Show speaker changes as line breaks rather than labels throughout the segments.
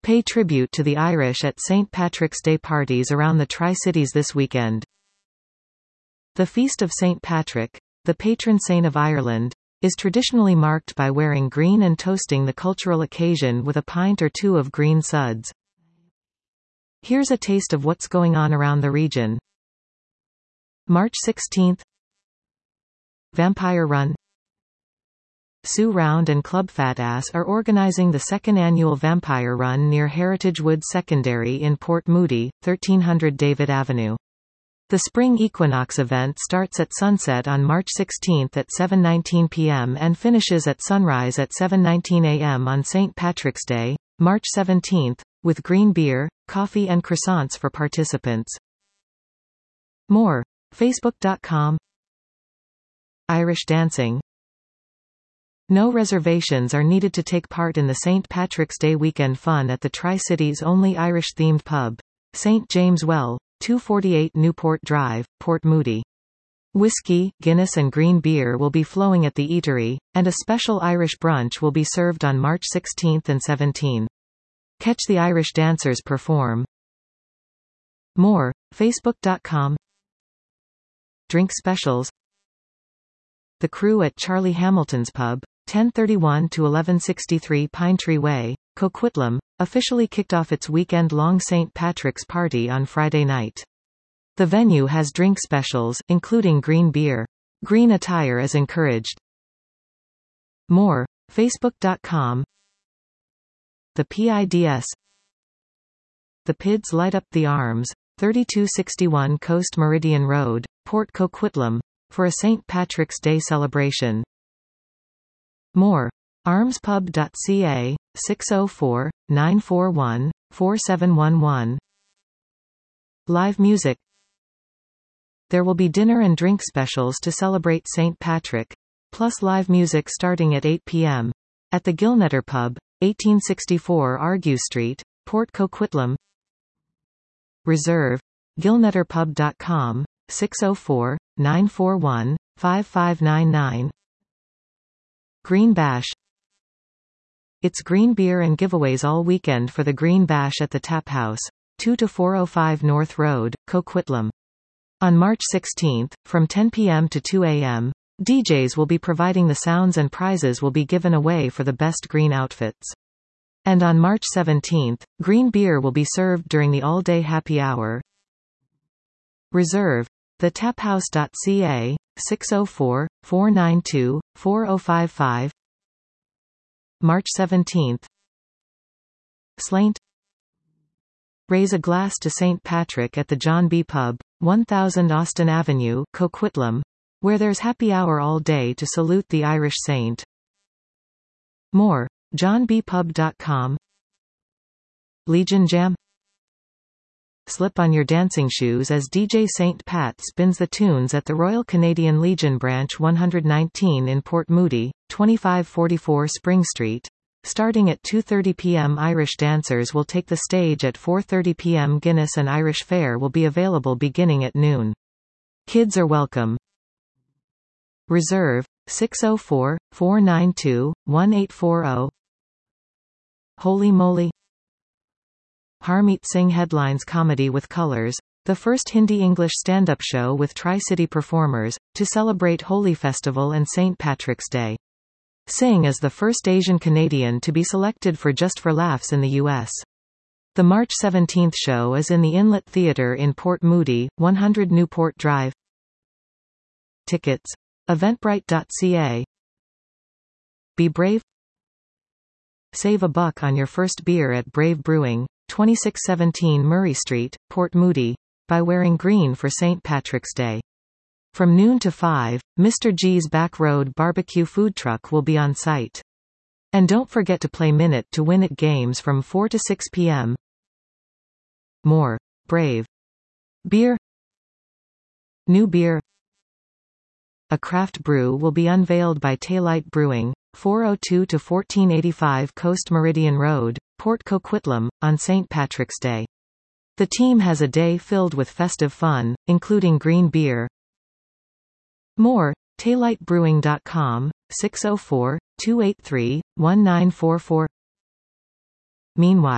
Pay tribute to the Irish at St. Patrick's Day parties around the Tri-Cities this weekend. The Feast of St. Patrick, the patron saint of Ireland, is traditionally marked by wearing green and toasting the cultural occasion with a pint or two of green suds. Here's a taste of what's going on around the region. March 16th. Vampire Run. Sue Round and Club Fat Ass are organizing the second annual Vampire Run near Heritage Woods Secondary in Port Moody, 1300 David Avenue. The spring equinox event starts at sunset on March 16 at 7:19 p.m. and finishes at sunrise at 7:19 a.m. on St. Patrick's Day, March 17, with green beer, coffee and croissants for participants. More. Facebook.com. Irish dancing. No reservations are needed to take part in the St. Patrick's Day weekend fun at the Tri-Cities' only Irish-themed pub, St. James Well, 248 Newport Drive, Port Moody. Whiskey, Guinness and green beer will be flowing at the eatery, and a special Irish brunch will be served on March 16 and 17. Catch the Irish dancers perform. More. Facebook.com. Drink specials. The Crew at Charlie Hamilton's Pub, 1031 to 1163 Pine Tree Way, Coquitlam, officially kicked off its weekend-long St. Patrick's party on Friday night. The venue has drink specials, including green beer. Green attire is encouraged. More. Facebook.com. The PIDS. The PIDS light up the arms, 3261 Coast Meridian Road, Port Coquitlam, for a St. Patrick's Day celebration. More. armspub.ca, 604-941-4711. Live music. There will be dinner and drink specials to celebrate St. Patrick, plus live music starting at 8 p.m. at the Gilnetter Pub, 1864 Argue Street, Port Coquitlam. Reserve. gilnetterpub.com, 604-941-5599. Green Bash. It's green beer and giveaways all weekend for the Green Bash at the Tap House, 2-405 North Road, Coquitlam. On March 16, from 10 p.m. to 2 a.m., DJs will be providing the sounds and prizes will be given away for the best green outfits. And on March 17, green beer will be served during the all-day happy hour. Reserve. thetaphouse.ca, 604-492-4055. March 17. Slaint. Raise a glass to St. Patrick at the John B. Pub, 1000 Austin Avenue, Coquitlam, where there's happy hour all day to salute the Irish saint. More. johnbpub.com. Legion Jam. Slip on your dancing shoes as DJ St. Pat spins the tunes at the Royal Canadian Legion Branch 119 in Port Moody, 2544 Spring Street. Starting at 2:30 p.m. Irish dancers will take the stage at 4:30 p.m. Guinness and Irish fare will be available beginning at noon. Kids are welcome. Reserve. 604-492-1840. Holy Moly. Harmeet Singh headlines Comedy with Colours, the first Hindi-English stand-up show with Tri-City performers, to celebrate Holi Festival and St. Patrick's Day. Singh is the first Asian Canadian to be selected for Just for Laughs in the U.S. The March 17 show is in the Inlet Theatre in Port Moody, 100 Newport Drive. Tickets. Eventbrite.ca. Be brave. Save a buck on your first beer at Brave Brewing, 2617 Murray Street, Port Moody, by wearing green for St. Patrick's Day. From noon to 5, Mr. G's Back Road Barbecue Food Truck will be on site. And don't forget to play Minute to Win It games from 4 to 6 p.m. More. Brave. Beer. New beer. A craft brew will be unveiled by Taillight Brewing, 402 to 1485 Coast Meridian Road, Port Coquitlam, on St. Patrick's Day. The team has a day filled with festive fun, including green beer. More. TaillightBrewing.com, 604-283-1944. Meanwhile,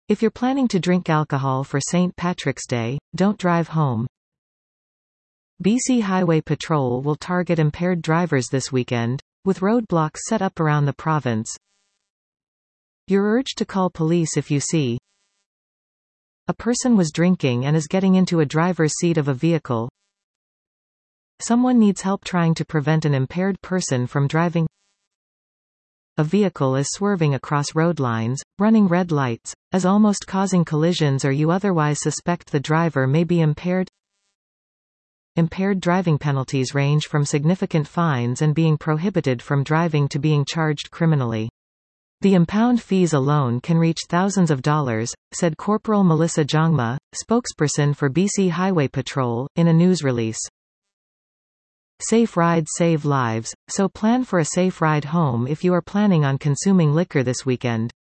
If you're planning to drink alcohol for St. Patrick's Day, don't drive home. BC Highway Patrol will target impaired drivers this weekend, with roadblocks set up around the province. You're urged to call police if you see a person was drinking and is getting into a driver's seat of a vehicle. Someone needs help trying to prevent an impaired person from driving. A vehicle is swerving across road lines, running red lights, as almost causing collisions, or you otherwise suspect the driver may be impaired. Impaired driving penalties range from significant fines and being prohibited from driving to being charged criminally. The impound fees alone can reach thousands of dollars, said Corporal Melissa Jongma, spokesperson for BC Highway Patrol, in a news release. Safe rides save lives, so plan for a safe ride home if you are planning on consuming liquor this weekend.